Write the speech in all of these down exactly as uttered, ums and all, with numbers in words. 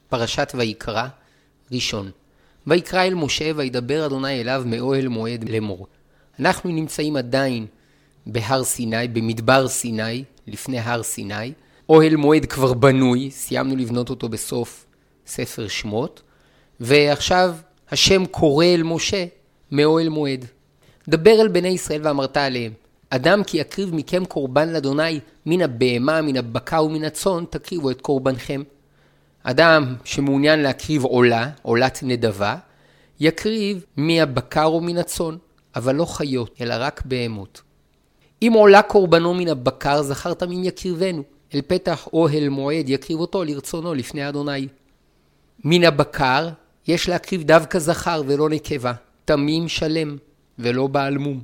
פרשת ויקרא, ראשון. ויקרא אל משה וידבר אדוני אליו מאוהל מועד לאמור. אנחנו נמצאים עדיין בהר סיני, במדבר סיני, לפני הר סיני. אוהל מועד כבר בנוי, סיימנו לבנות אותו בסוף ספר שמות. ועכשיו השם קורא אל משה מאוהל מועד. דבר אל בני ישראל ואמרת עליהם, אדם כי יקריב מכם קורבן לאדוני מן הבהמה, מן הבקר ומן הצאן, תקריבו את קורבנכם. אדם שמעוניין להקריב עולה, עולת נדבה, יקריב מהבקר ומן הצאן, אבל לא חיות, אלא רק בהמות. אם עולה קורבנו מן הבקר, זכר תמים יקריבנו. אל פתח אוהל מועד יקריב אותו לרצונו לפני אדוני. מן הבקר יש להקריב דווקא זכר ולא נקבה, תמים שלם ולא בעל מום.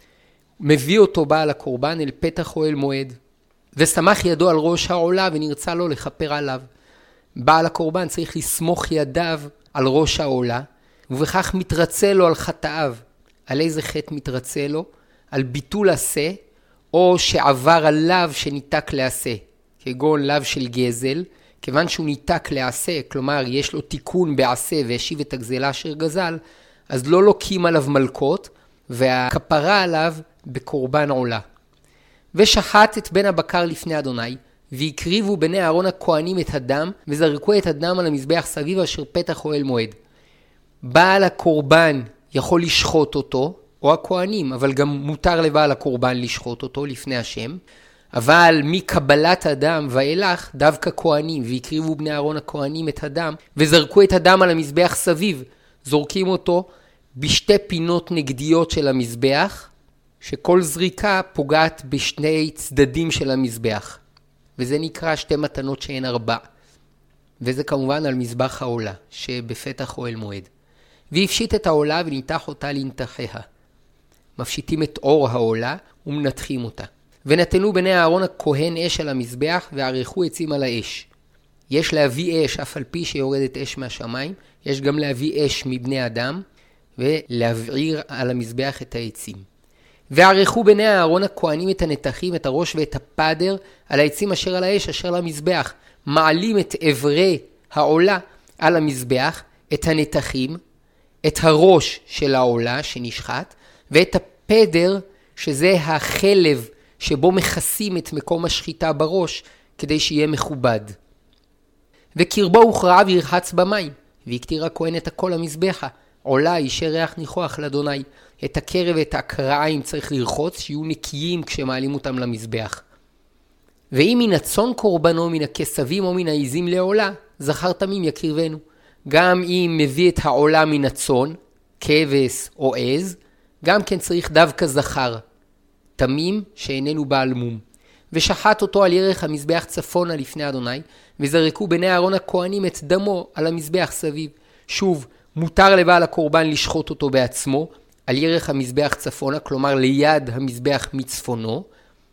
מביא אותו בעל הקורבן אל פתח אוהל מועד, ושמח ידו על ראש העולה ונרצה לו לכפר עליו. בעל הקורבן צריך לסמוך ידיו על ראש העולה, ובכך מתרצה לו על חטאיו. על איזה חטא מתרצה לו? על ביטול עשה, או שעבר עליו שניתק לעשה, כגון לאו של גזל, כיוון שהוא ניתק לעשה, כלומר יש לו תיקון בעשה והשיב את הגזלה אשר גזל, אז לא לוקים עליו מלכות, והכפרה עליו בקורבן עולה. ושחט את בן הבקר לפני אדוני, והקריבו בני אהרון הכהנים את הדם, וזרקו את הדם על המזבח סביב אשר פתח אוהל מועד. בעל הקורבן יכול לשחוט אותו, או הכהנים, אבל גם מותר לבעל הקורבן לשחוט אותו לפני השם, אבל מקבלת הדם ואילך דווקא כהנים, והקריבו בני אהרון הכהנים את הדם, וזרקו את הדם על המזבח סביב, זורקים אותו בשתי פינות נגדיות של המזבח, שכל זריקה פוגעת בשני צדדים של המזבח. וזה נקרא שתי מתנות שהן ארבע. וזה כמובן על מזבח העולה, שבפתח אוהל מועד. והפשיט את העולה וניתח אותה לנתחיה. מפשיטים את אור העולה ומנתחים אותה. ונתנו בני אהרון הכהן אש על המזבח וערכו עצים על האש. יש להביא אש, אף על פי שיורדת אש מהשמיים, יש גם להביא אש מבני אדם, ולהבעיר על המזבח את העצים. וערכו בני אהרון הכהנים את הנתחים, את הראש ואת הפדר, על העצים אשר על האש, אשר למזבח. מעלים את עברי העולה על המזבח, את הנתחים, את הראש של העולה שנשחט, ואת הפדר, שזה החלב שבו מכסים את מקום השחיטה בראש, כדי שיהיה מכובד. וקרבו הוכרעה וירחץ במים, והקטיר הכהן את הכל המזבחה. עולה אישי ריח ניחוח לאדוני. את הקרב ואת הקרעיים צריך לרחוץ, שיהיו נקיים כשמעלים אותם למזבח. ואם מן הצאן קורבנו, מן הכסבים או מן העיזים לעולה, זכר תמים יקריבנו. גם אם מביא את העולה מן הצאן, כבש או עז, גם כן צריך דווקא זכר, תמים שאיננו בעל מום. ושחט אותו על ירך המזבח צפונה לפני אדוני, וזרקו בני אהרון הכהנים את דמו על המזבח סביב. שוב, מותר לבעל הקורבן לשחוט אותו בעצמו, על ירך המזבח צפונה, כלומר ליד המזבח מצפונו,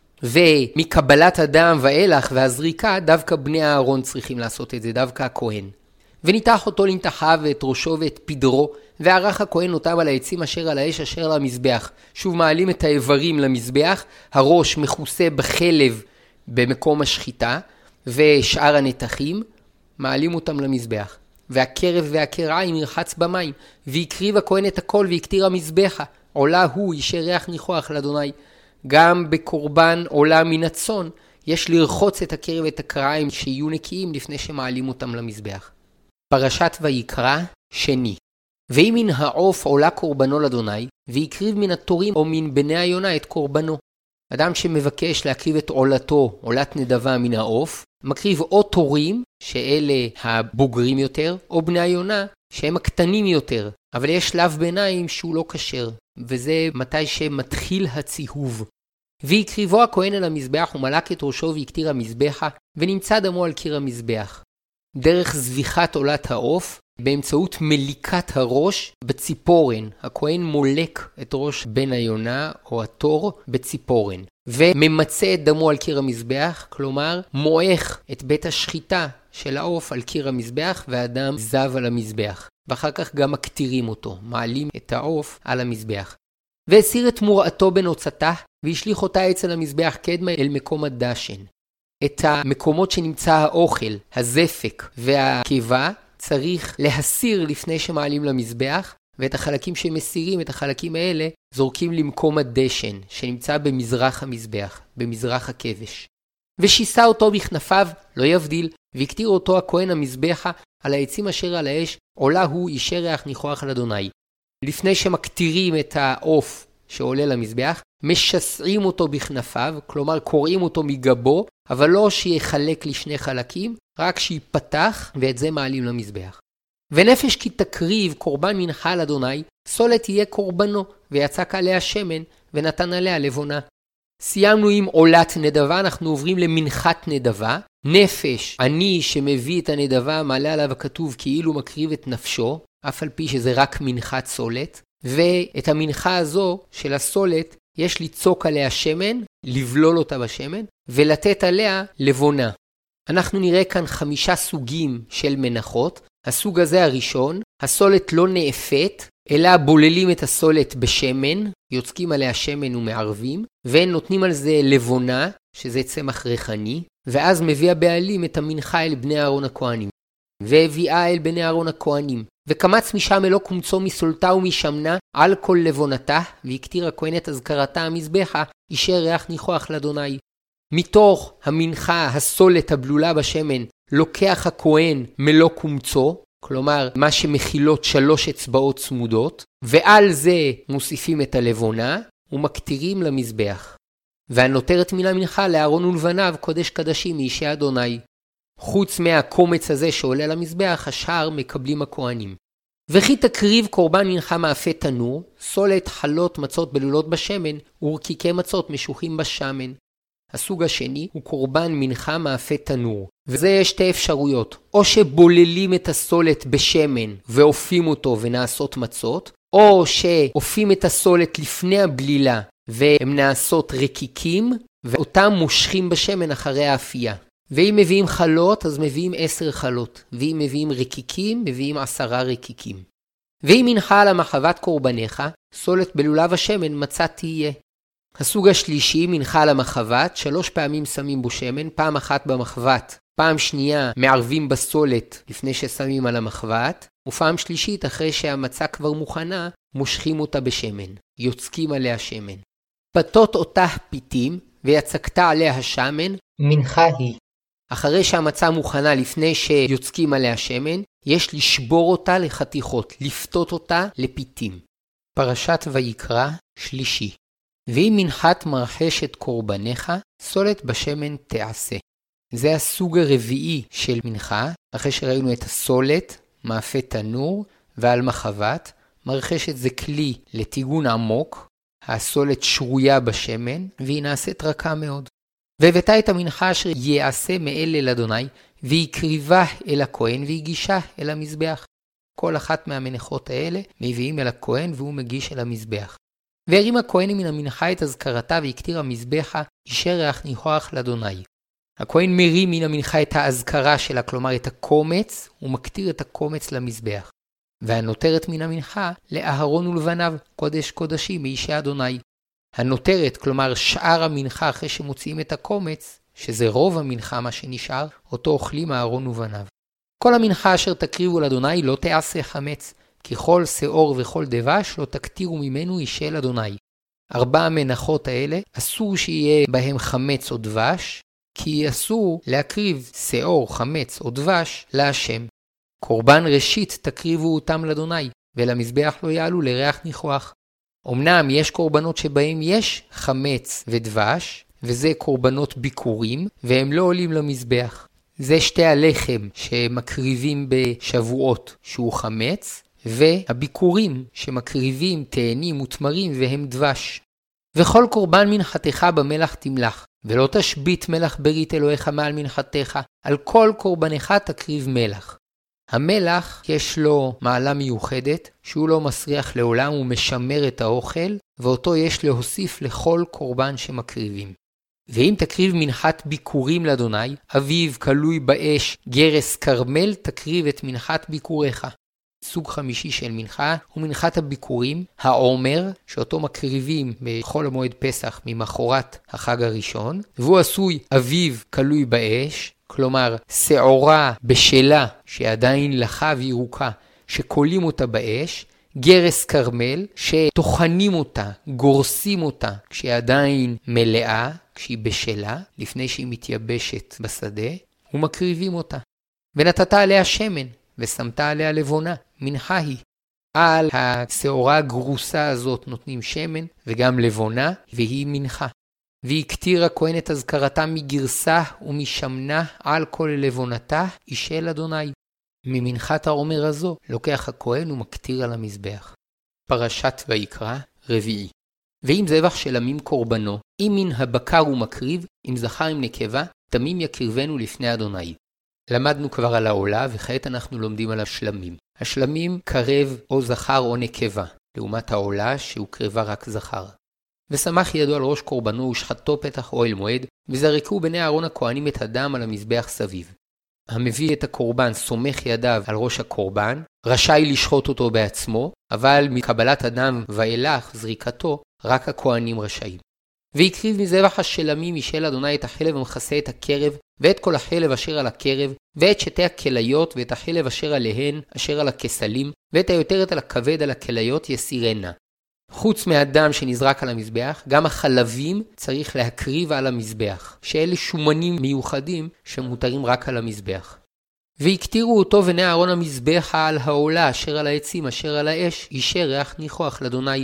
ומקבלת הדם ואילך והזריקה, דווקא בני אהרון צריכים לעשות את זה, דווקא הכהן. וניתח אותו לנתחיו ואת ראשו ואת פדרו, וערך הכהן אותם על העצים אשר על האש אשר למזבח. שוב מעלים את האיברים למזבח, הראש מכוסה בחלב במקום השחיטה, ושאר הנתחים, מעלים אותם למזבח. והקרב והקרעיים ירחץ במים, והקריב הכהן את הכל והקטיר המזבחה. עולה הוא אישי ריח ניחוח לאדוני. גם בקורבן עולה מן הצאן, יש לרחוץ את הקרב ואת הקרעיים שיהיו נקיים לפני שמעלים אותם למזבח. פרשת ויקרא, שני. ואם מן העוף עולה קורבנו לאדוני, והקריב מן התורים או מן בני היונה את קורבנו. אדם שמבקש להקריב את עולתו, עולת נדבה מן העוף, מקריב או תורים, שאלה הבוגרים יותר, או בני היונה, שהם הקטנים יותר. אבל יש שלב ביניים שהוא לא כשר, וזה מתי שמתחיל הציהוב. ויקריבו הכהן על המזבח ומלק את ראשו ויקטיר המזבחה, ונמצא דמו על קיר המזבח. דרך זביחת עולת העוף, באמצעות מליקת הראש בציפורן. הכהן מולק את ראש בן היונה או התור בציפורן. וממצא את דמו על קיר המזבח, כלומר מועך את בית השחיטה של העוף על קיר המזבח, והדם זב על המזבח. ואחר כך גם מקטירים אותו, מעלים את העוף על המזבח. והסיר את מוראתו בנוצתה, והשליך אותה אצל המזבח קדמה אל מקום הדשן. את המקומות שנמצא האוכל, הזפק והקיבה, צריך להסיר לפני שמעלים למזבח, ואת החלקים שמסירים, את החלקים האלה, זורקים למקום הדשן, שנמצא במזרח המזבח, במזרח הכבש. ושיסה אותו בכנפיו, לא יבדיל, והקטיר אותו הכהן המזבחה על העצים אשר על האש, עולה הוא אישי ריח ניחוח על אדוני. לפני שמקטירים את העוף שעולה למזבח, משסעים אותו בכנפיו, כלומר קוראים אותו מגבו, אבל לא שיחלק לשני חלקים, רק שיפתח, ואת זה מעלים למזבח. ונפש כי תקריב קורבן מנחה על אדוני, סולת יהיה קורבנו, ויצק עליה שמן, ונתן עליה לבונה. סיימנו עם עולת נדבה, אנחנו עוברים למנחת נדבה. נפש, אני שמביא את הנדבה, מעלה עליו הכתוב כאילו מקריב את נפשו, אף על פי שזה רק מנחת סולת. ואת המנחה הזו של הסולת, יש ליצוק עליה שמן, לבלול אותה בשמן, ולתת עליה לבונה. אנחנו נראה כאן חמישה סוגים של מנחות. הסוג הזה הראשון, הסולת לא נאפת, אלא בוללים את הסולת בשמן, יוצקים עליה שמן ומערבים, ונותנים על זה לבונה, שזה צמח ריחני, ואז מביא הבעלים את המנחה אל בני אהרון הכהנים. והביאה אל בני אהרון הכהנים, וקמץ משם אלו קומצו מסולתה ומשמנה על כל לבונתה, והקטיר הכהן את אזכרתה המזבחה, אישי ריח ניחוח לאדוני. מתוך המנחה, הסולת הבלולה בשמן, לוקח הכהן מלוא קומצו, כלומר מה שמכילות שלוש אצבעות צמודות, ועל זה מוסיפים את הלבונה ומקטירים למזבח. והנותרת מן המנחה לאהרון ולבניו קודש קדשים מאישי אדוני. חוץ מהקומץ הזה שעולה למזבח, השאר מקבלים הכהנים. וכי תקריב קורבן מנחה מאפה תנור, סולת חלות מצות בלולות בשמן, ורקיקי מצות משוחים בשמן. הסוג השני הוא קורבן מנחה מאפה תנור. וזה יש שתי אפשרויות. או שבוללים את הסולת בשמן ואופים אותו ונעשות מצות, או שאופים את הסולת לפני הבלילה והם נעשות רקיקים, ואותם מושכים בשמן אחרי האפייה. ואם מביאים חלות, אז מביאים עשר חלות. ואם מביאים רקיקים, מביאים עשרה רקיקים. ואם מנחה על המחבת קורבניך, סולת בלולב השמן מצה תהיה. הסוג השלישי, מנחה על המחבת, שלוש פעמים שמים בו שמן, פעם אחת במחבת, פעם שנייה מערבים בסולת לפני ששמים על המחבת, ופעם שלישית אחרי שהמצה כבר מוכנה, מושכים אותה בשמן, יוצקים עליה שמן. פתות אותה פיתים, ויצקת עליה שמן, מנחה היא. אחרי שהמצה מוכנה לפני שיוצקים עליה שמן, יש לשבור אותה לחתיכות, לפתות אותה לפיתים. פרשת ויקרא שלישי. ואם מנחת מרחשת קורבניך, סולת בשמן תעשה. זה הסוג הרביעי של מנחה, אחרי שראינו את הסולת, מאפה תנור ועל מחבת. מרחשת זה כלי לטיגון עמוק, הסולת שרויה בשמן, והיא נעשית רכה מאוד. והבאת את המנחה אשר יעשה מאל אל אדוני, ויקריבה אל הכהן והגישה אל המזבח. כל אחת מהמנחות האלה מביאים אל הכהן והוא מגיש אל המזבח. והרים הכהן מן המנחה את אזכרתה והקטיר המזבחה, אישי ריח ניחוח לאדוני. הכהן מרים מן המנחה את האזכרה שלה, כלומר את הקומץ, ומקטיר את הקומץ למזבח. והנותרת מן המנחה לאהרון ולבניו, קודש קודשים מאישי אדוני. הנותרת, כלומר שאר המנחה אחרי שמוציאים את הקומץ, שזה רוב המנחה מה שנשאר, אותו אוכלים אהרון ובניו. כל המנחה אשר תקריבו לאדוני לא תעשה חמץ, כי כל שאור וכל דבש לא תקטירו ממנו אישי אל אדוני. ארבע המנחות האלה אסור שיהיה בהם חמץ או דבש, כי אסור להקריב שאור, חמץ או דבש להשם. קורבן ראשית תקריבו אותם לאדוני, ולמזבח לא יעלו לריח ניחוח. אמנם יש קורבנות שבהם יש חמץ ודבש, וזה קורבנות ביקורים, והם לא עולים למזבח. זה שתי הלחם שמקריבים בשבועות שהוא חמץ, והביקורים שמקריבים תאנים ותמרים והם דבש. וכל קורבן מנחתך במלח תמלח, ולא תשבית מלח ברית אלוהיך מעל מנחתך, על כל קורבנך תקריב מלח. המלח יש לו מעלה מיוחדת, שהוא לא מסריח לעולם ומשמר את האוכל, ואותו יש להוסיף לכל קורבן שמקריבים. ואם תקריב מנחת ביקורים לאדוני, אביב כלוי באש, גרס קרמל, תקריב את מנחת ביקוריך. סוג חמישי של מנחה הוא מנחת הביקורים, העומר, שאותו מקריבים בחול המועד פסח ממחרת החג הראשון, והוא עשוי אביב כלוי באש, כלומר שעורה בשלה שעדיין לחה וירוקה, שקולים אותה באש, גרס קרמל שטוחנים אותה, גורסים אותה כשהיא עדיין מלאה, כשהיא בשלה, לפני שהיא מתייבשת בשדה, ומקריבים אותה. ונתת עליה שמן, ושמת עליה לבונה, מנחה היא. על השעורה הגרוסה הזאת נותנים שמן וגם לבונה, והיא מנחה. והקטיר הכהן את הזכרתה מגרסה ומשמנה על כל לבונתה, אישל אדוני. ממנחת העומר הזו לוקח הכהן ומקטיר על המזבח. פרשת ויקרא רביעי. ואם זבח של עמים קורבנו, אם מן הבקר ומקריב, אם זכר עם נקבה, תמים יקריבנו לפני אדוני. למדנו כבר על העולה, וכעת אנחנו לומדים על השלמים. השלמים קרב או זכר או נקבה, לעומת העולה שהוא קרבה רק זכר. ושמח ידו על ראש קורבנו ושחטו פתח אוהל מועד, וזרקו בני אהרון הכהנים את הדם על המזבח סביב. המביא את הקורבן סומך ידיו על ראש הקורבן, רשאי לשחוט אותו בעצמו, אבל מקבלת הדם ואילך זריקתו, רק הכהנים רשאים. ויקריב מזבח השלמים משל אדוני את החלב המכסה את הקרב, ואת כל החלב אשר על הקרב, ואת שתי הכליות, ואת החלב אשר עליהן, אשר על הכסלים, ואת היותרת על הכבד על הכליות יסירנה. חוץ מהדם שנזרק על המזבח, גם החלבים צריך להקריב על המזבח, שאלה שומנים מיוחדים שמותרים רק על המזבח. והקטירו אותו בני אהרון המזבח על העולה, אשר על העצים, אשר על האש, אישר ריח ניחוח לאדוני.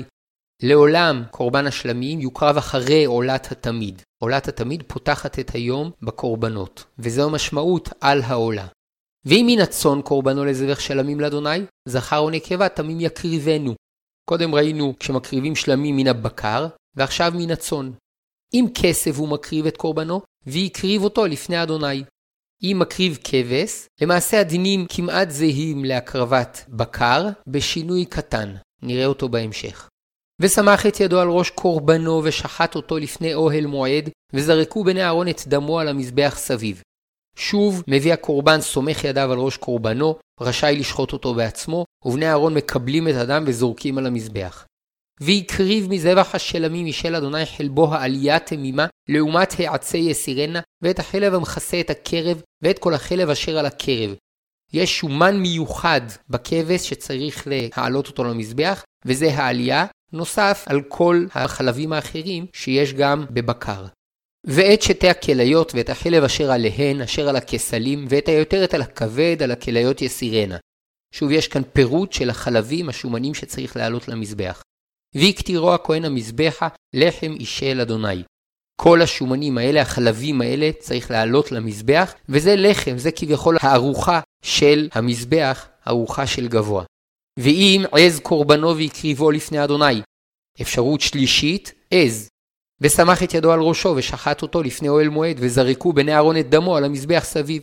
לעולם קורבן השלמים יוקרב אחרי עולת התמיד. עולת התמיד פותחת את היום בקורבנות, וזו משמעות על העולה. ואם מן הצאן קורבנו לזבח שלמים לאדוני, זכר או נקבה תמים יקריבנו. קודם ראינו כשמקריבים שלמים מן הבקר, ועכשיו מן הצאן. אם כסף הוא מקריב את קורבנו, ויקריב אותו לפני אדוני. אם מקריב כבש, למעשה הדינים כמעט זהים להקרבת בקר, בשינוי קטן. נראה אותו בהמשך. ושמח את ידו על ראש קורבנו ושחט אותו לפני אוהל מועד, וזרקו בני אהרון את דמו על המזבח סביב. שוב מביא הקורבן סומך ידיו על ראש קורבנו, רשאי לשחוט אותו בעצמו, ובני אהרון מקבלים את הדם וזורקים על המזבח. ויקריב מזבח השלמים משל אדוני חלבו העלייה תמימה, לעומת העצי יסירנה, ואת החלב המכסה את הקרב, ואת כל החלב אשר על הקרב. יש שומן מיוחד בכבש שצריך להעלות אותו למזבח, וזה העלייה, נוסף על כל החלבים האחרים שיש גם בבקר. ואת שתי הכליות ואת החלב אשר עליהן, אשר על הכסלים, ואת היותרת על הכבד, על הכליות יסירנה. שוב, יש כאן פירוט של החלבים השומנים שצריך להעלות למזבח. ויקטירו הכהן המזבחה לחם אישל אדוני. כל השומנים האלה, החלבים האלה, צריך להעלות למזבח, וזה לחם, זה כביכול הארוחה של המזבח, הארוחה של גבוה. ואם עז קורבנו ויקריבו לפני אדוני. אפשרות שלישית, עז. ושמח את ידו על ראשו ושחט אותו לפני אוהל מועד, וזרקו בני אהרון את דמו על המזבח סביב.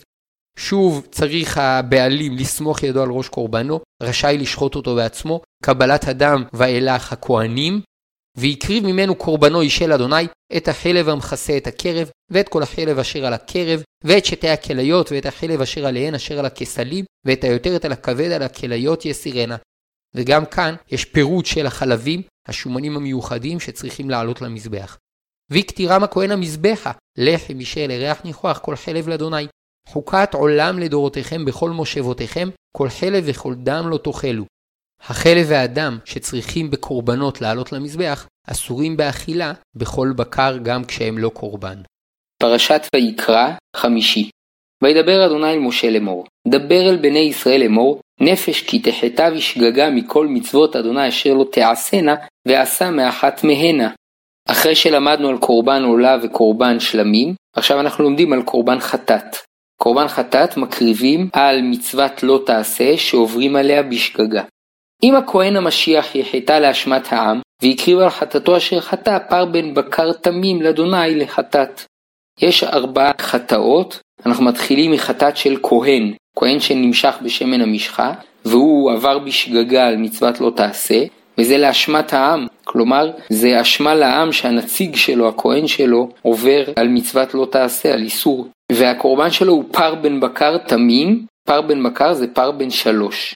שוב צריך הבעלים לסמוך ידו על ראש קורבנו, רשאי לשחוט אותו בעצמו, קבלת הדם ואילך הכהנים, ויקריב ממנו קורבנו אישל אדוני את החלב המכסה את הקרב, ואת כל החלב אשר על הקרב, ואת שתי הכליות ואת החלב אשר עליהן אשר על הכסלים, ואת היותרת על הכבד על הכליות יסירנה. וגם כאן יש פירוט של החלבים, השומנים המיוחדים שצריכים לעלות למזבח. ויקטירם הכהן המזבחה, לחם אישל לריח ניחוח כל חלב לאדוני. חוקת עולם לדורותיכם בכל מושבותיכם, כל חלב וכל דם לא תאכלו. החלב והדם שצריכים בקורבנות לעלות למזבח, אסורים באכילה בכל בקר גם כשהם לא קורבן. פרשת ויקרא חמישי. וידבר אדוני אל משה לאמור, דבר אל בני ישראל לאמור, נפש כי תחטא ושגגה מכל מצוות אדוני אשר לא תעשנה, ועשה מאחת מהנה. אחרי שלמדנו על קורבן עולה וקורבן שלמים, עכשיו אנחנו לומדים על קורבן חטאת. קורבן חטאת מקריבים על מצוות לא תעשה שעוברים עליה בשגגה. אם הכהן המשיח יחטא לאשמת העם, ויקריב על חטאתו אשר חטא פר בן בקר תמים לאדוני לחטאת. יש ארבע חטאות, אנחנו מתחילים מחטאת של כהן, כהן שנמשך בשמן המשחה, והוא עבר בשגגה על מצוות לא תעשה, וזה לאשמת העם, כלומר זה אשמה לעם שהנציג שלו, הכהן שלו, עובר על מצוות לא תעשה, על איסור. והקורבן שלו הוא פר בן בקר תמים, פר בן בקר זה פר בן שלוש.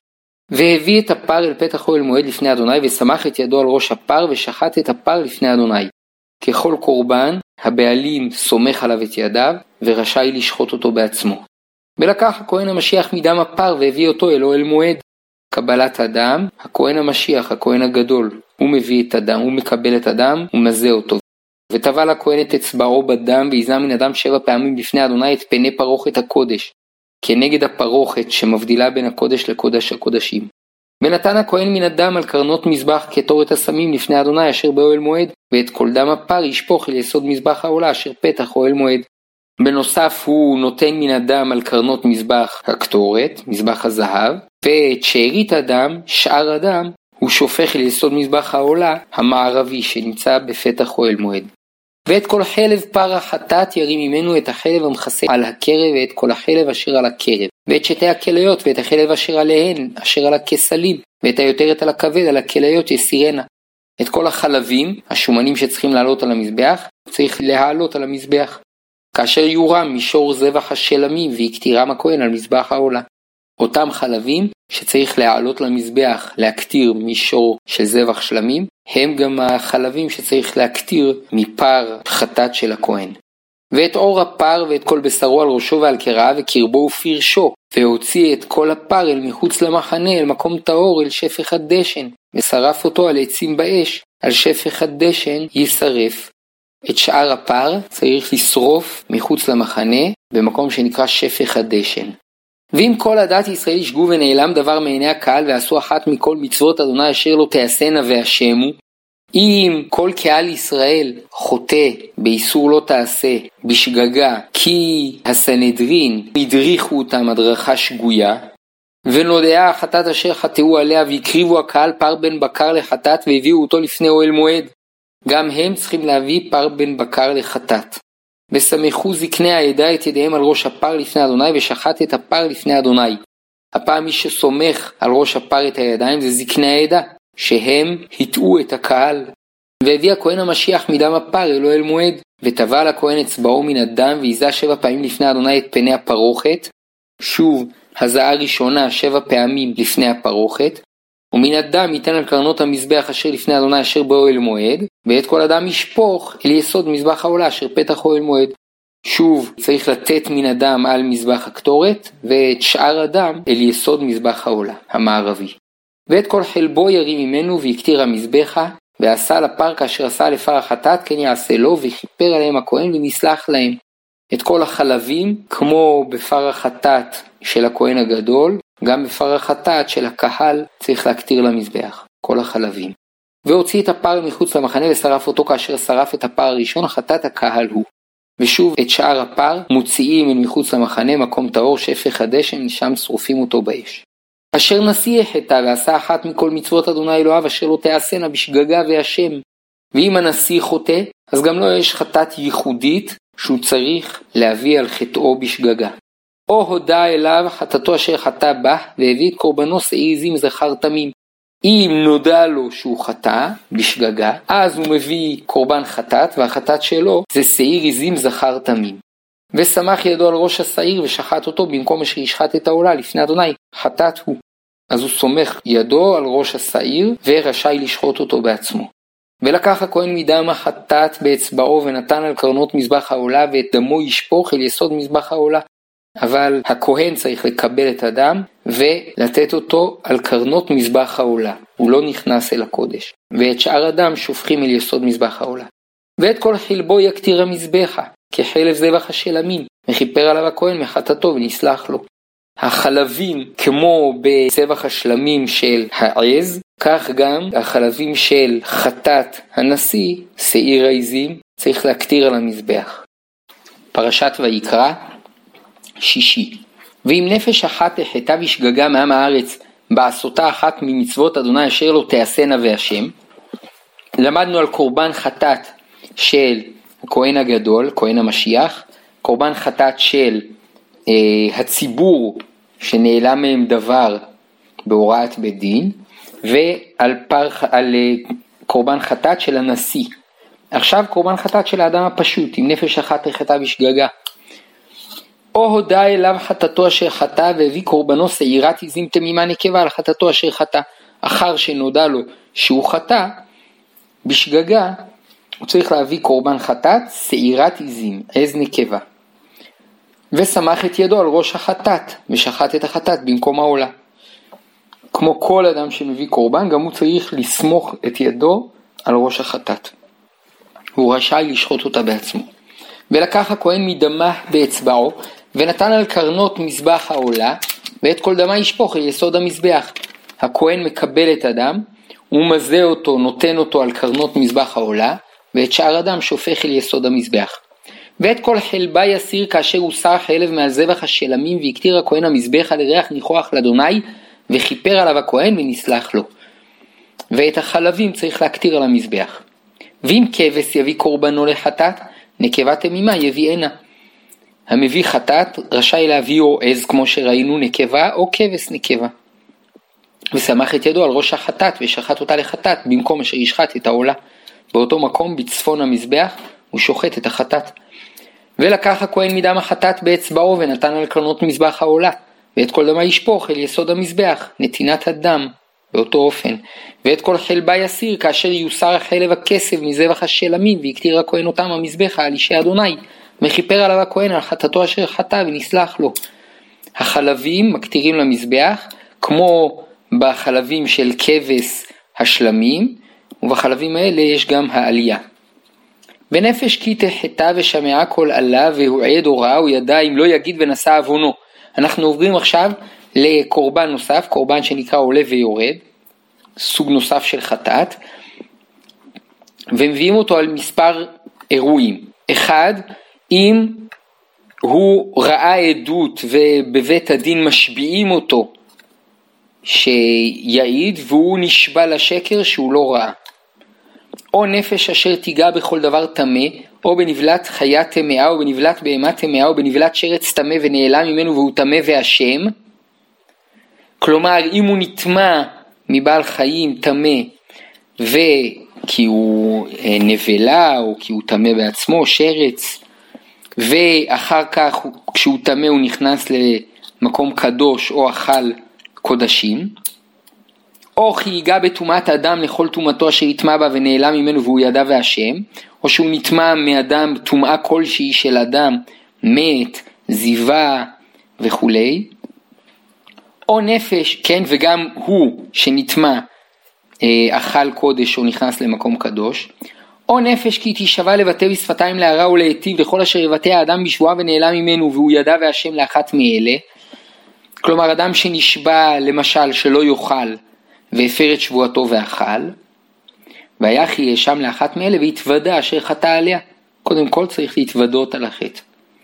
והביא את הפר אל פתח אוהל מועד לפני אדוני, ושמח את ידו על ראש הפר, ושחט את הפר לפני אדוני. ככל קורבן, הבעלים סומך עליו את ידיו, ורשאי לשחוט אותו בעצמו. ולקח הכהן המשיח מדם הפר, והביא אותו אל אוהל מועד. קבלת הדם, הכהן המשיח, הכהן הגדול, הוא מביא את הדם, הוא מקבל את הדם, הוא מזה אותו. וטבל הכהן את אצבעו בדם, ויזנה מן הדם שבע פעמים לפני אדוני את פני פרוכת הקודש, כנגד הפרוכת שמבדילה בין הקודש לקודש הקודשים. ונתן הכהן מן הדם על קרנות מזבח כתורת הסמים לפני אדוני אשר באוהל מועד, ואת כל דם הפר ישפוך אל יסוד מזבח העולה אשר פתח אוהל מועד. בנוסף הוא נותן מן הדם על קרנות מזבח הקטורת, מזבח הזהב, ואת שארית הדם, שאר הדם, הוא שופך אל יסוד מזבח העולה המערבי שנמצא בפתח אוהל מועד. ואת כל חלב פר החטאת ירים ממנו את החלב המכסה על הקרב, ואת כל החלב אשר על הקרב, ואת שתי הכליות, ואת החלב אשר עליהן, אשר על הכסלים, ואת היותרת על הכבד, על הכליות יסירנה. את כל החלבים, השומנים שצריכים לעלות על המזבח, צריך להעלות על המזבח. כאשר יורם מישור זבח השלמים, ויקטירם הכהן על מזבח העולה. אותם חלבים שצריך להעלות למזבח, להקטיר מישור של זבח שלמים, הם גם החלבים שצריך להקטיר מפר חטאת של הכהן. ואת אור הפר ואת כל בשרו על ראשו ועל קרעיו וקרבו ופרשו, והוציא את כל הפר אל מחוץ למחנה, אל מקום טהור, אל שפך הדשן, ושרף אותו על עצים באש, על שפך הדשן יישרף. את שאר הפר צריך לשרוף מחוץ למחנה, במקום שנקרא שפך הדשן. ואם כל עדת ישראל ישגו ונעלם דבר מעיני הקהל, ועשו אחת מכל מצוות אדוני אשר לא תעשנה והשמו, אם כל קהל ישראל חוטא באיסור לא תעשה, בשגגה, כי הסנהדרין הדריכו אותם הדרכה שגויה, ונודעה החטאת אשר חטאו עליה, והקריבו הקהל פר בן בקר לחטאת, והביאו אותו לפני אוהל מועד, גם הם צריכים להביא פר בן בקר לחטאת. וסמכו זקני העדה את ידיהם על ראש הפר לפני אדוני, ושחט את הפר לפני אדוני. הפעם מי שסומך על ראש הפר את הידיים זה זקני העדה, שהם היטעו את הקהל. והביא הכהן המשיח מדם הפר אל אוהל מועד, וטבל הכהן אצבעו מן הדם, ויזה שבע פעמים לפני אדוני את פני הפרוכת, שוב הזעה ראשונה שבע פעמים לפני הפרוכת, ומן הדם ייתן על קרנות המזבח אשר לפני אדוני אשר באוהל מועד, ואת כל הדם ישפוך אל יסוד מזבח העולה אשר פתח אוהל מועד. שוב צריך לתת מן הדם על מזבח הקטורת, ואת שאר הדם אל יסוד מזבח העולה המערבי. ואת כל חלבו ירים ממנו ויקטיר המזבחה, ועשה לפר כאשר עשה לפר החטאת כן יעשה לו, וכיפר עליהם הכהן ונסלח להם. את כל החלבים כמו בפר החטאת של הכהן הגדול, גם בפר החטאת של הקהל צריך להקטיר למזבח, כל החלבים. והוציא את הפר מחוץ למחנה ושרף אותו כאשר שרף את הפר הראשון, החטאת הקהל הוא. ושוב את שאר הפר מוציאים אל מחוץ למחנה, מקום טהור שפך הדשן, שם שרופים אותו באש. אשר נשיא החטא ועשה אחת מכל מצוות אדוני אלוהיו אשר לא תעשנה בשגגה והשם. ואם הנשיא חוטא, אז גם לו יש חטאת ייחודית שהוא צריך להביא על חטאו בשגגה. או הודע אליו חטאתו אשר חטא בה, והביא את קורבנו שעיר עזים זכר תמים. אם נודע לו שהוא חטא בשגגה, אז הוא מביא קורבן חטאת, והחטאת שלו זה שעיר עזים זכר תמים. ושמח ידו על ראש השעיר ושחט אותו במקום אשר ישחט את העולה לפני אדוני, חטאת הוא. אז הוא סומך ידו על ראש השעיר ורשאי לשחוט אותו בעצמו. ולקח הכהן מדם החטאת באצבעו ונתן על קרנות מזבח העולה, ואת דמו ישפוך אל יסוד מזבח העולה. אבל הכהן צריך לקבל את הדם ולתת אותו על קרנות מזבח העולה, הוא לא נכנס אל הקודש. ואת שאר הדם שופכים אל יסוד מזבח העולה. ואת כל חלבו יקטיר המזבחה, כחלב זבח השלמים, וכיפר עליו הכהן מחטאתו ונסלח לו. החלבים כמו בזבח השלמים של העז, כך גם החלבים של חטאת הנשיא, שעיר העזים, צריך להקטיר על המזבח. פרשת ויקרא שישי. ואם נפש אחת החטא בשגגה מעם הארץ, בעשותה אחת ממצוות אדוני אשר לא תעשנה והשם, למדנו על קורבן חטאת של הכהן הגדול, כהן המשיח, קורבן חטאת של אה, הציבור שנעלם מהם דבר בהוראת בית דין, ועל פר, על, אה, קורבן חטאת של הנשיא. עכשיו קורבן חטאת של האדם הפשוט, עם נפש אחת החטא בשגגה. או הודע אליו חטאתו אשר חטא והביא קורבנו שעירת עזים תמימה נקבה על חטאתו אשר חטא. אחר שנודע לו שהוא חטא בשגגה, הוא צריך להביא קורבן חטאת, שעירת עזים, עז נקבה. וסמך את ידו על ראש החטאת, ושחט את החטאת במקום העולה. כמו כל אדם שמביא קורבן, גם הוא צריך לסמוך את ידו על ראש החטאת. הוא רשאי לשחוט אותה בעצמו. ולקח הכהן מדמה באצבעו, ונתן על קרנות מזבח העולה, ואת כל דמה ישפוך אל יסוד המזבח. הכהן מקבל את הדם, הוא מזה אותו, נותן אותו על קרנות מזבח העולה, ואת שאר הדם שופך אל יסוד המזבח. ואת כל חלבה יסיר כאשר הוסר חלב מעל זבח השלמים, והקטיר הכהן המזבח על ריח ניחוח לאדוני, וכיפר עליו הכהן ונסלח לו. ואת החלבים צריך להקטיר על המזבח. ואם כבש יביא קורבנו לחטאת, נקבה תמימה יביא הנה. המביא חטאת רשאי להביא או עז כמו שראינו נקבה או כבש נקבה. וסמך את ידו על ראש החטאת ושחט אותה לחטאת במקום אשר ישחט את העולה. באותו מקום בצפון המזבח הוא שוחט את החטאת. ולקח הכהן מדם החטאת באצבעו ונתן על קרנות מזבח העולה, ואת כל דמה ישפוך אל יסוד המזבח, נתינת הדם באותו אופן. ואת כל חלבה יסיר כאשר יוסר חלב הכסף מזבח השלמים, והקטיר הכהן אותם המזבח על אישי אדוני, וכיפר עליו הכהן על חטאתו אשר חטא ונסלח לו. החלבים מקטירים למזבח כמו בחלבים של כבש השלמים, ובחלבים האלה יש גם העלייה. בנפש כי תחטא ושמעה כל עלה והוא עד או ראה הוא ידע אם לא יגיד ונשא עוונו. אנחנו עוברים עכשיו לקורבן נוסף, קורבן שנקרא עולה ויורד, סוג נוסף של חטאת, ומביאים אותו על מספר אירועים. אחד, אם הוא ראה עדות ובבית הדין משביעים אותו שיעיד והוא נשבע לשקר שהוא לא ראה. או נפש אשר תיגע בכל דבר טמא, או בנבלת חיה טמאה, או בנבלת בהמה טמאה, או בנבלת שרץ טמא ונעלם ממנו והוא טמא ואשם. כלומר, אם הוא נטמא מבעל חיים טמא, וכי הוא נבלה, או כי הוא טמא בעצמו, שרץ, ואחר כך כשהוא טמא הוא נכנס למקום קדוש או אכל קודשים, או כי ייגע בטומאת אדם לכל טומאתו אשר יטמא בה ונעלם ממנו והוא ידע ואשם, או שהוא נטמא מאדם טומאה כלשהי של אדם, מת, זיווה וכו'. או נפש, כן, וגם הוא שנטמא אכל קודש או נכנס למקום קדוש. או נפש כי תשבע לבטא בשפתיים להרע ולהיטיב לכל אשר יבטא האדם בשבועה ונעלם ממנו והוא ידע ואשם לאחת מאלה. כלומר, אדם שנשבע למשל שלא יאכל והפר את שבועתו ואכל, ויחי יאשם לאחת מאלה והתוודע אשר חטא עליה. קודם כל צריך להתוודות על החטא.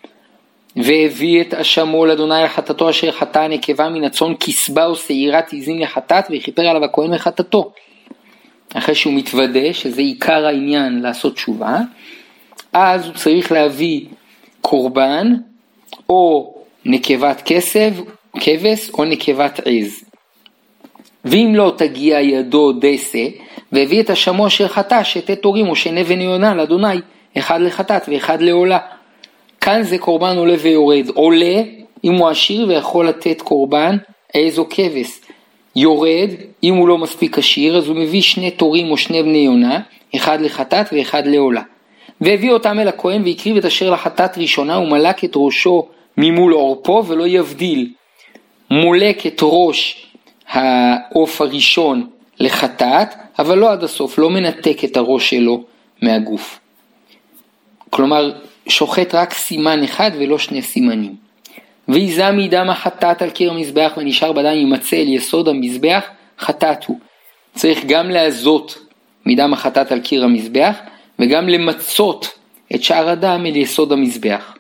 והביא את אשמו לאדוני על חטאתו אשר חטא, נקבה מן הצאן כסבה או שעירת עזים לחטאת, וכיפר עליו הכהן לחטאתו. אחרי שהוא מתוודה, שזה עיקר העניין לעשות תשובה, אז הוא צריך להביא קורבן או נקבת כסף, כבש או נקבת עז. ואם לא תגיע ידו דסה, והביא את אשמו אשר חטא, שתי תורים או שני בני יונה לאדוני, אחד לחטאת ואחד לעולה. כאן זה קורבן עולה ויורד. עולה אם הוא עשיר ויכול לתת קורבן עז או כבש. יורד אם הוא לא מספיק עשיר, אז הוא מביא שני תורים או שני בני יונה, אחד לחטאת ואחד לעולה. והביא אותם אל הכהן והקריב את אשר לחטאת ראשונה, ומלק את ראשו ממול עורפו ולא יבדיל. מולק את ראש העוף הראשון לחטאת, אבל לא עד הסוף, לא מנתק את הראש שלו מהגוף. כלומר, שוחט רק סימן אחד ולא שני סימנים. ויזה מדם החטאת על קיר המזבח ונשאר בדם ימצא אל יסוד המזבח, חטאת הוא. צריך גם לעזות מדם החטאת על קיר המזבח, וגם למצות את שאר הדם אל יסוד המזבח.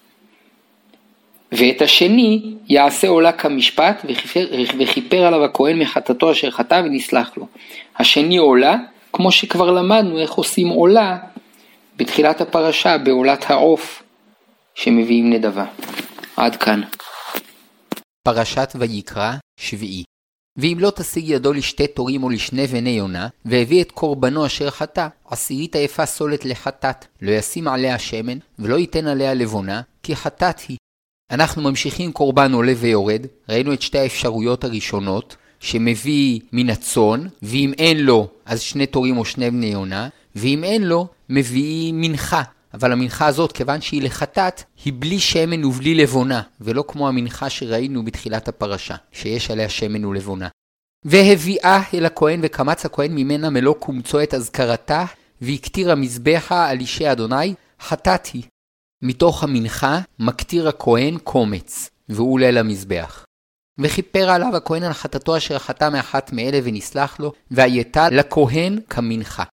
ואת השני יעשה עולה כמשפט, וכיפר, וכיפר עליו הכהן מחטאתו אשר חטא ונסלח לו. השני עולה, כמו שכבר למדנו איך עושים עולה, בתחילת הפרשה בעולת העוף שמביאים נדבה. עד כאן. פרשת ויקרא שביעי. ואם לא תשיג ידו לשתי תורים או לשני בני יונה, והביא את קורבנו אשר חטא, עשירית היפה סולת לחטאת, לא ישים עליה שמן, ולא ייתן עליה לבונה, כי חטאת היא. אנחנו ממשיכים קורבן עולה ויורד, ראינו את שתי האפשרויות הראשונות, שמביא מן הצאן, ואם אין לו, אז שני תורים או שני בני יונה, ואם אין לו, מביא מנחה. אבל המנחה הזאת, כיוון שהיא לחטאת, היא בלי שמן ובלי לבונה, ולא כמו המנחה שראינו בתחילת הפרשה, שיש עליה שמן ולבונה. והביאה אל הכהן וקמץ הכהן ממנה מלוא קומצו את אזכרתה, והקטיר המזבחה על אישי אדוני, חטאת היא. מתוך המנחה מקטיר הכהן קומץ, והוא עולה למזבח. וכיפר עליו הכהן על חטאתו אשר חטא מאחת מאלה ונסלח לו, והייתה לכהן כמנחה.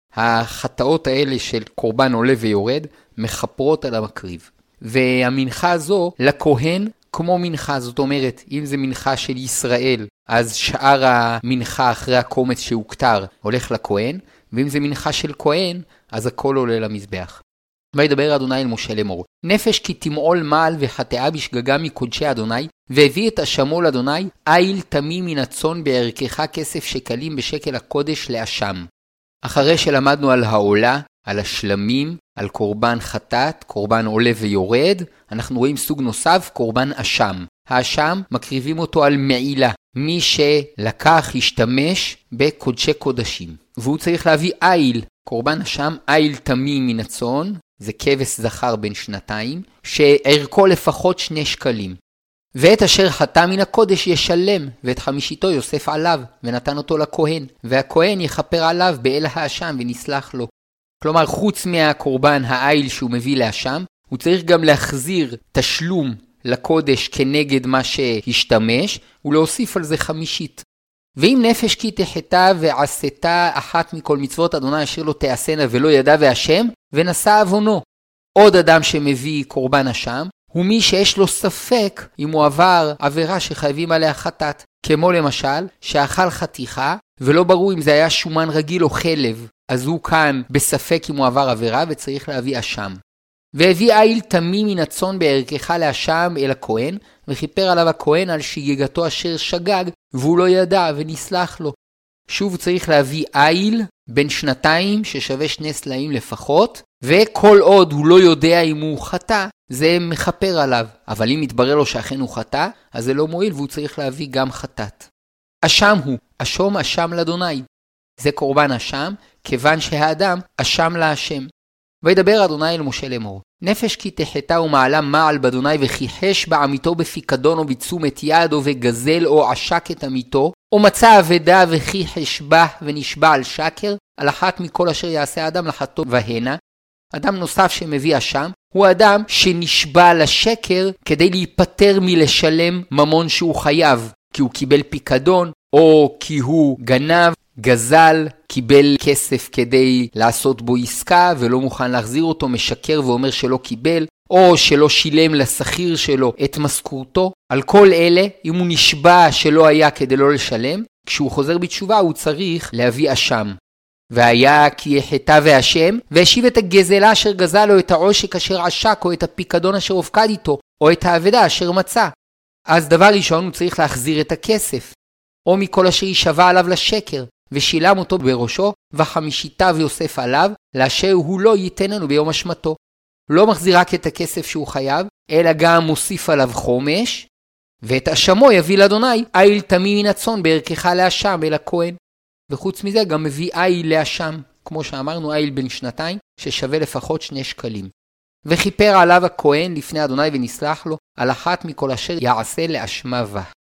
החטאות האלה של קורבן עולה ויורד מחפרות על המקריב. והמנחה הזו לכהן כמו מנחה, זאת אומרת, אם זה מנחה של ישראל, אז שאר המנחה אחרי הקומץ שהוקטר הולך לכהן, ואם זה מנחה של כהן, אז הכל עולה למזבח. וידבר אדוני אל משה לאמור, נפש כי תמעול מעל וחטאה בשגגה מקודשי אדוני, והביא את אשמו לאדוני, איל תמים מן הצאן בערכך כסף שקלים בשקל הקודש לאשם. אחרי שלמדנו על העולה, על השלמים, על קורבן חטאת, קורבן עולה ויורד, אנחנו רואים סוג נוסף, קורבן אשם. האשם מקריבים אותו על מעילה, מי שלקח, השתמש בקודשי קודשים. והוא צריך להביא איל, קורבן אשם, איל תמים מן הצאן, זה כבש זכר בן שנתיים, שערכו לפחות שני שקלים. ואת אשר חטא מן הקודש ישלם, ואת חמישיתו יוסף עליו, ונתן אותו לכהן, והכהן יכפר עליו באל האשם ונסלח לו. כלומר, חוץ מהקורבן האיל שהוא מביא לאשם, הוא צריך גם להחזיר תשלום לקודש כנגד מה שהשתמש, ולהוסיף על זה חמישית. ואם נפש כי תחטא ועשתה אחת מכל מצוות אדוני אשר לא תעשנה ולא ידע והשם, ונשא עוונו. עוד אדם שמביא קורבן אשם, הוא מי שיש לו ספק אם הוא עבר עבירה שחייבים עליה חטאת. כמו למשל, שאכל חתיכה, ולא ברור אם זה היה שומן רגיל או חלב, אז הוא כאן בספק אם הוא עבר עבירה וצריך להביא אשם. והביא איל תמים מן הצאן בערכך לאשם אל הכהן, וכיפר עליו הכהן על שגגתו אשר שגג, והוא לא ידע ונסלח לו. שוב צריך להביא איל בן שנתיים ששווה שני סלעים לפחות, וכל עוד הוא לא יודע אם הוא חטא, זה מחפר עליו. אבל אם מתברר לו שאכן הוא חטא, אז זה לא מועיל והוא צריך להביא גם חטאת. אשם הוא, אשום אשם לאדוני. זה קורבן אשם, כיוון שהאדם אשם להשם. וידבר אדוני אל משה לאמור, נפש כי תחטא ומעלה מעל באדוני וכיחש בעמיתו בפיקדון או בתשומת יד או וגזל או עשק את עמיתו, או מצא אבדה וכיחש בה ונשבע על שקר, על אחת מכל אשר יעשה האדם לחטוא והנה. אדם נוסף שמביא אשם, הוא אדם שנשבע לשקר כדי להיפטר מלשלם ממון שהוא חייב, כי הוא קיבל פיקדון, או כי הוא גנב, גזל, קיבל כסף כדי לעשות בו עסקה ולא מוכן להחזיר אותו, משקר ואומר שלא קיבל, או שלא שילם לשכיר שלו את משכורתו. על כל אלה, אם הוא נשבע שלא היה כדי לא לשלם, כשהוא חוזר בתשובה הוא צריך להביא אשם. והיה כי יחטא והשם, והשיב את הגזלה אשר גזל או את העושק אשר עשק או את הפיקדון אשר הופקד איתו, או את האבדה אשר מצא. אז דבר ראשון הוא צריך להחזיר את הכסף, או מכל אשר יישבע עליו לשקר, ושילם אותו בראשו, וחמישיתיו יוסף עליו, לאשר הוא לא ייתן לנו ביום אשמתו. לא מחזיר רק את הכסף שהוא חייב, אלא גם מוסיף עליו חומש, ואת אשמו יביא לאדוני, איל תמים מן הצאן בערכך לאשם אל הכהן. וחוץ מזה גם מביא איל לאשם, כמו שאמרנו, איל בן שנתיים, ששווה לפחות שני שקלים. וכיפר עליו הכהן לפני אדוני ונסלח לו, על אחת מכל אשר יעשה לאשמה בה.